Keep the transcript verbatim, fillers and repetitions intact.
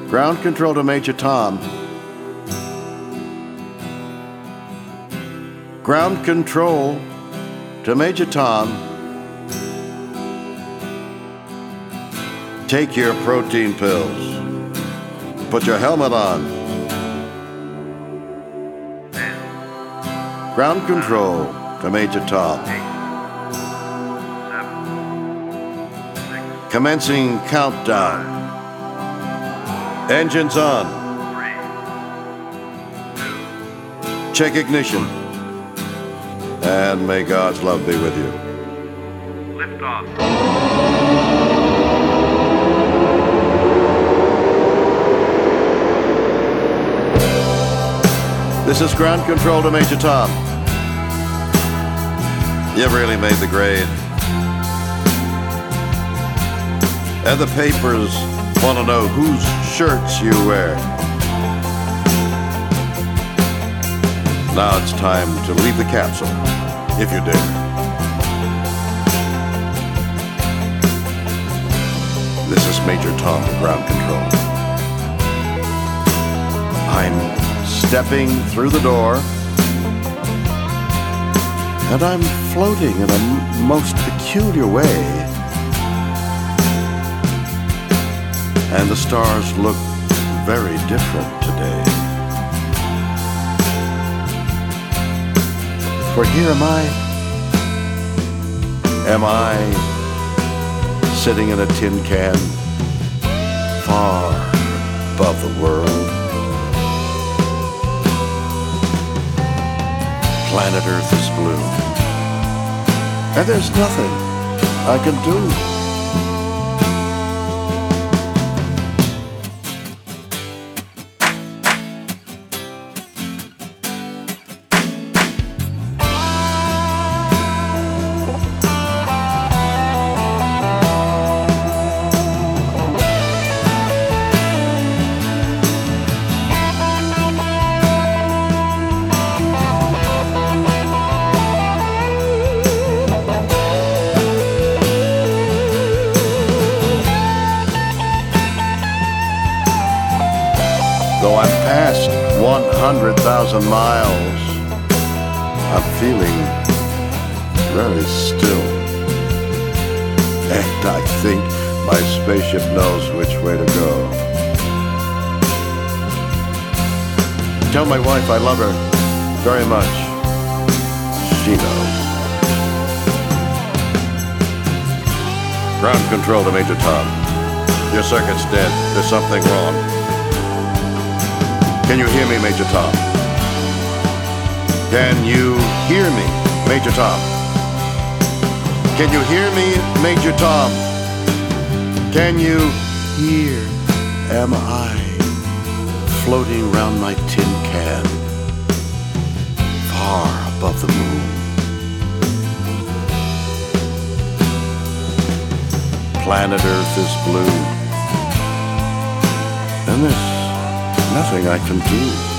Ground control to Major Tom. Ground control to Major Tom. Take your protein pills. Put your helmet on. Ground control to Major Tom. Commencing countdown. Engines on. Check ignition. And may God's love be with you. Lift off. This is ground control to Major Tom. You've really made the grade. And the papers want to know whose shirts you wear. Now it's time to leave the capsule, if you dare. This is Major Tom, ground control. I'm stepping through the door, and I'm floating in a m- most peculiar way. And the stars look very different today. For here am I, am I sitting in a tin can, far above the world. Planet Earth is blue, and there's nothing I can do. Though I'm past one hundred thousand miles, I'm feeling very still. And I think my spaceship knows which way to go. Tell my wife I love her very much. She knows. Ground control to Major Tom. Your circuit's dead. There's something wrong. Can you hear me, Major Tom? Can you hear me, Major Tom? Can you hear me, Major Tom? Can you hear? Am I floating round my tin can, far above the moon? Planet Earth is blue, and there's nothing I can do.